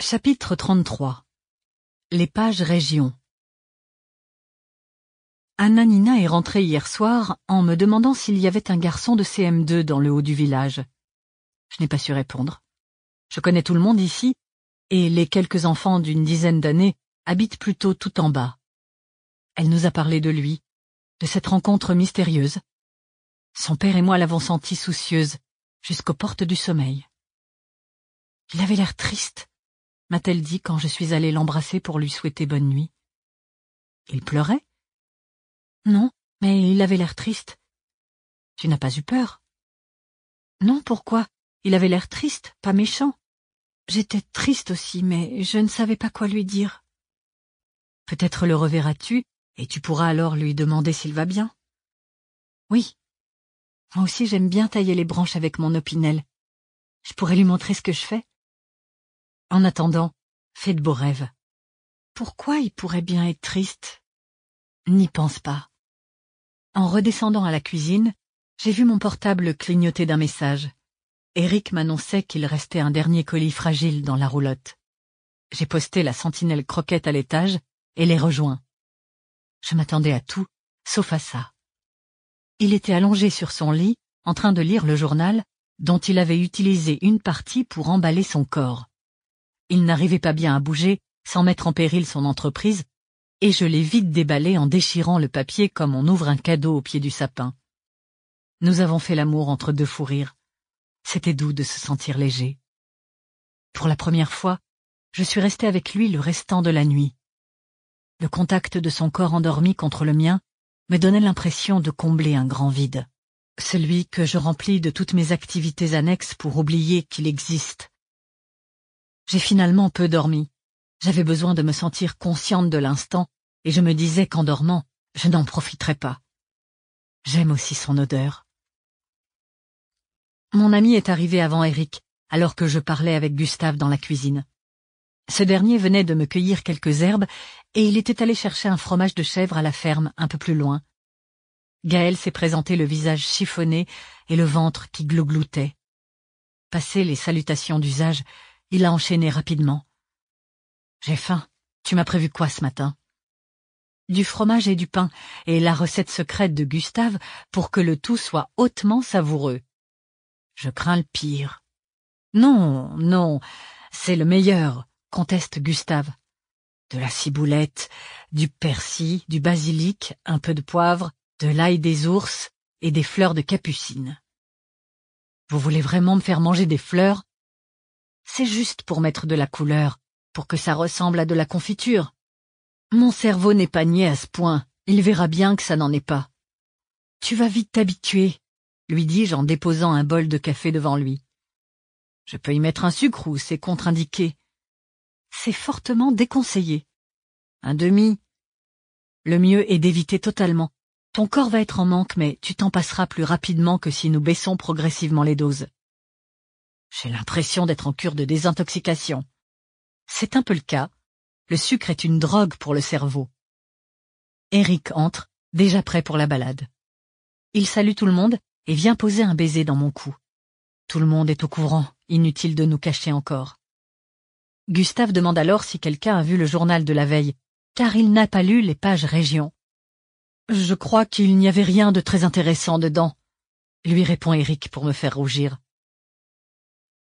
Chapitre 33. Les pages régions. Anna-Nina est rentrée hier soir en me demandant s'il y avait un garçon de CM2 dans le haut du village. Je n'ai pas su répondre. Je connais tout le monde ici, et les quelques enfants d'une dizaine d'années habitent plutôt tout en bas. Elle nous a parlé de lui, de cette rencontre mystérieuse. Son père et moi l'avons sentie soucieuse, jusqu'aux portes du sommeil. Il avait l'air triste, m'a-t-elle dit quand je suis allée l'embrasser pour lui souhaiter bonne nuit. Il pleurait? Non, mais il avait l'air triste. Tu n'as pas eu peur? Non, pourquoi? Il avait l'air triste, pas méchant. J'étais triste aussi, mais je ne savais pas quoi lui dire. Peut-être le reverras-tu, et tu pourras alors lui demander s'il va bien. Oui. Moi aussi j'aime bien tailler les branches avec mon opinel. Je pourrais lui montrer ce que je fais. En attendant, fais de beaux rêves. Pourquoi il pourrait bien être triste? N'y pense pas. En redescendant à la cuisine, j'ai vu mon portable clignoter d'un message. Eric m'annonçait qu'il restait un dernier colis fragile dans la roulotte. J'ai posté la sentinelle croquette à l'étage et l'ai rejoint. Je m'attendais à tout, sauf à ça. Il était allongé sur son lit, en train de lire le journal, dont il avait utilisé une partie pour emballer son corps. Il n'arrivait pas bien à bouger, sans mettre en péril son entreprise, et je l'ai vite déballé en déchirant le papier comme on ouvre un cadeau au pied du sapin. Nous avons fait l'amour entre deux fous rires. C'était doux de se sentir léger. Pour la première fois, je suis restée avec lui le restant de la nuit. Le contact de son corps endormi contre le mien me donnait l'impression de combler un grand vide. Celui que je remplis de toutes mes activités annexes pour oublier qu'il existe. J'ai finalement peu dormi. J'avais besoin de me sentir consciente de l'instant, et je me disais qu'en dormant, je n'en profiterais pas. J'aime aussi son odeur. Mon ami est arrivé avant Eric, alors que je parlais avec Gustave dans la cuisine. Ce dernier venait de me cueillir quelques herbes, et il était allé chercher un fromage de chèvre à la ferme, un peu plus loin. Gaël s'est présenté le visage chiffonné et le ventre qui glougloutait. Passé les salutations d'usage, il a enchaîné rapidement. « J'ai faim. Tu m'as prévu quoi ce matin ?» Du fromage et du pain, et la recette secrète de Gustave pour que le tout soit hautement savoureux. Je crains le pire. « Non, non, c'est le meilleur, » conteste Gustave. De la ciboulette, du persil, du basilic, un peu de poivre, de l'ail des ours et des fleurs de capucine. Vous voulez vraiment me faire manger des fleurs? C'est juste pour mettre de la couleur, pour que ça ressemble à de la confiture. Mon cerveau n'est pas niais à ce point, il verra bien que ça n'en est pas. Tu vas vite t'habituer, lui dis-je en déposant un bol de café devant lui. Je peux y mettre un sucre ou c'est contre-indiqué. C'est fortement déconseillé. Un demi. Le mieux est d'éviter totalement. Ton corps va être en manque, mais tu t'en passeras plus rapidement que si nous baissons progressivement les doses. J'ai l'impression d'être en cure de désintoxication. C'est un peu le cas. Le sucre est une drogue pour le cerveau. Eric entre, déjà prêt pour la balade. Il salue tout le monde et vient poser un baiser dans mon cou. Tout le monde est au courant, inutile de nous cacher encore. Gustave demande alors si quelqu'un a vu le journal de la veille, car il n'a pas lu les pages régions. Je crois qu'il n'y avait rien de très intéressant dedans, lui répond Eric pour me faire rougir.